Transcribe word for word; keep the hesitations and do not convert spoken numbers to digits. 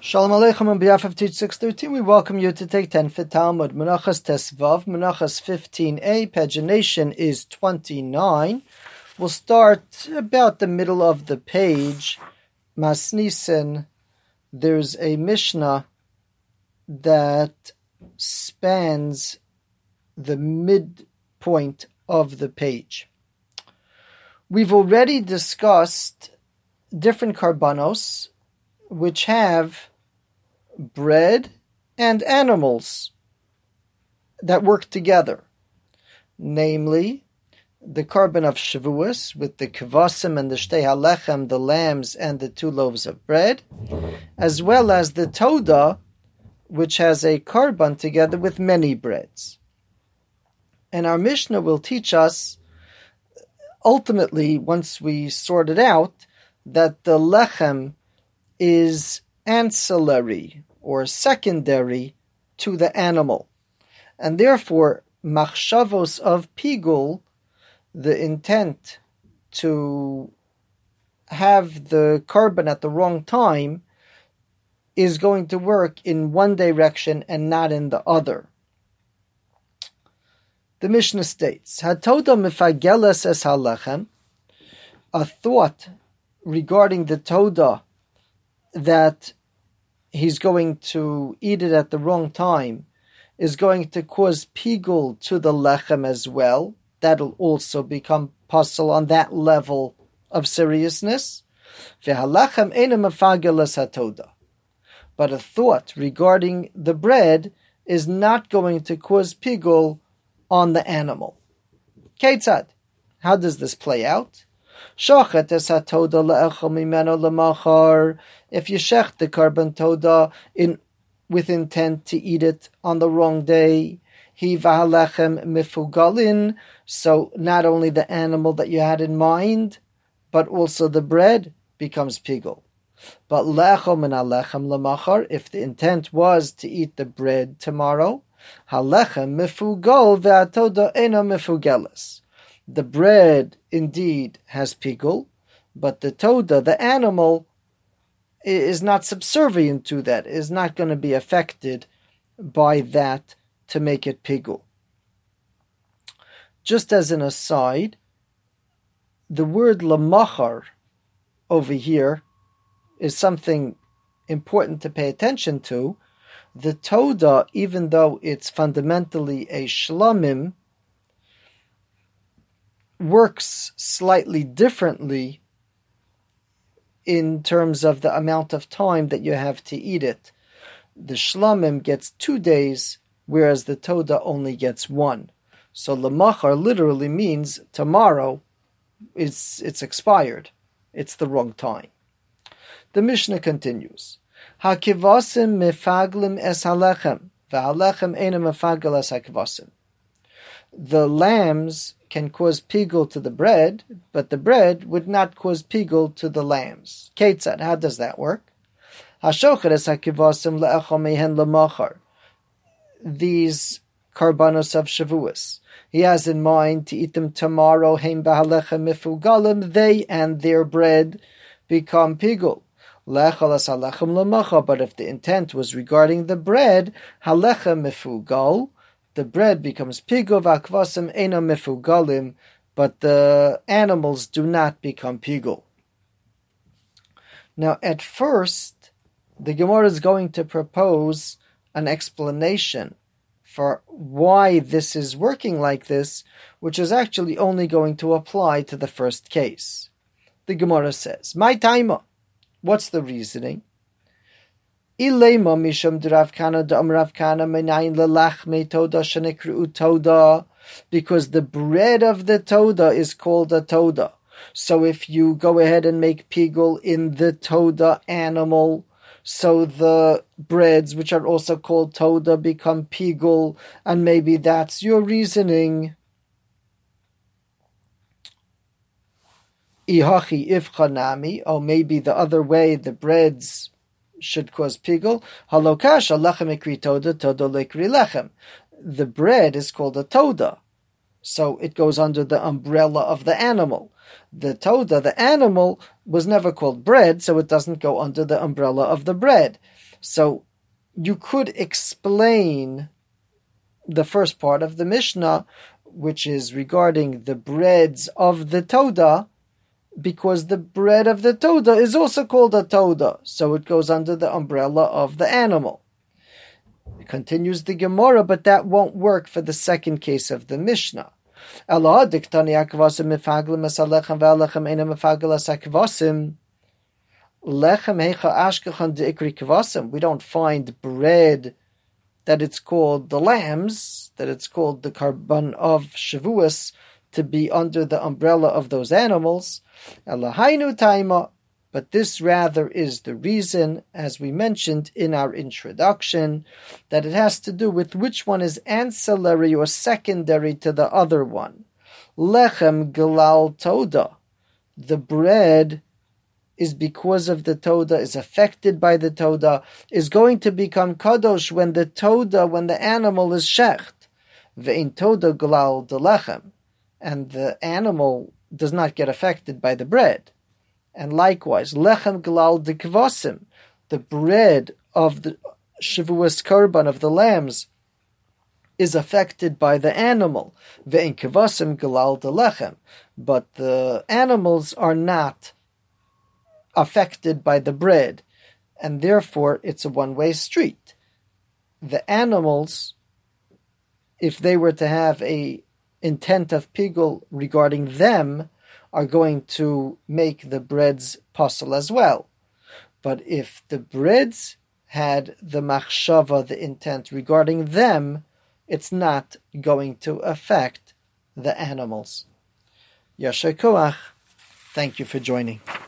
Shalom Aleichem. On behalf of Teach six thirteen, we welcome you to take ten for Talmud. Menachas Tesvav, Menachas fifteen a, pagination is twenty-nine. We'll start about the middle of the page. Masnisen, there's a Mishnah that spans the midpoint of the page. We've already discussed different karbanos which have bread and animals that work together, namely the korban of Shavuos with the kvasim and the shtei halechem, the lambs and the two loaves of bread, as well as the toda, which has a korban together with many breads. And our Mishnah will teach us, ultimately, once we sort it out, that the lechem is ancillary or secondary to the animal. And therefore, machshavos of pigul, the intent to have the korban at the wrong time, is going to work in one direction and not in the other. The Mishnah states, Hatoda mifageles es halechem, a thought regarding the toda that he's going to eat it at the wrong time is going to cause pigul to the lechem as well. That'll also become puzzle on that level of seriousness. V'halechem eina mefageles hatoda. But a thought regarding the bread is not going to cause pigul on the animal. Ketzad, how does this play out? Shochet es hatoda le'echel mimeno lemachar. If you shech the korban toda in with intent to eat it on the wrong day, he v'halechem mifugalin. So not only the animal that you had in mind, but also the bread becomes pigul. But le'echel min halechem lemachar. If the intent was to eat the bread tomorrow, halechem mifugal ve'atoda ena mifugeles. The bread indeed has pigul, but the toda, the animal, is not subservient to that, is not going to be affected by that to make it pigul. Just as an aside, the word lamachar over here is something important to pay attention to. The toda, even though it's fundamentally a shlamim, works slightly differently in terms of the amount of time that you have to eat it. The shlamim gets two days, whereas the toda only gets one. So lamachar literally means tomorrow it's, it's expired. It's the wrong time. The Mishnah continues. Hakivasim mefaglim es halechem, v'halechem eina mefagel es hakivasim. The lambs can cause pigul to the bread, but the bread would not cause pigul to the lambs. Ketzad, how does that work? Hashochet es hakivasim le'echol mehen lemachar. These karbanos of Shavuos, he has in mind to eat them tomorrow. Heim b'halechem mifugalim, they and their bread become pigul. Le'echol es halechem lemachar. But if the intent was regarding the bread, halechem mifugal, the bread becomes pigul, v'akvasim eina mifugalim, but the animals do not become pigul. Now, at first, the Gemara is going to propose an explanation for why this is working like this, which is actually only going to apply to the first case. The Gemara says, "My taima." What's the reasoning? Ilema misham d'Rav Kana d'Am Rav Kana menayin lelachmei toda shenikru toda, because the bread of the toda is called a toda. So if you go ahead and make pigul in the toda animal, so the breads, which are also called toda, become pigul, and maybe that's your reasoning. Ihachi ifchanami, or maybe the other way, the breads should cause pigul. Halokasha lechem ikri toda, toda lekri lechem. The bread is called a toda, so it goes under the umbrella of the animal. The toda, the animal, was never called bread, so it doesn't go under the umbrella of the bread. So you could explain the first part of the Mishnah, which is regarding the breads of the Toda, because the bread of the Toda is also called a Toda, so it goes under the umbrella of the animal. It continues the Gemara, but that won't work for the second case of the Mishnah. We don't find bread that it's called the lambs, that it's called the Karban of Shavuos, to be under the umbrella of those animals. But this rather is the reason, as we mentioned in our introduction, that it has to do with which one is ancillary or secondary to the other one. Lechem Galal Toda. The bread is because of the Toda, is affected by the Toda, is going to become Kadosh when the Toda, when the animal is Shecht. Ve'in Toda Galal de Lechem. And the animal does not get affected by the bread. And likewise, lechem galal de kvasim, the bread of the Shavuos korban of the lambs, is affected by the animal. Ve'in kvasim galal de lechem, but the animals are not affected by the bread, and therefore it's a one-way street. The animals, if they were to have a intent of pigul regarding them, are going to make the breads possible as well. But if the breads had the machshava, the intent regarding them, it's not going to affect the animals. Yasher koach. Thank you for joining.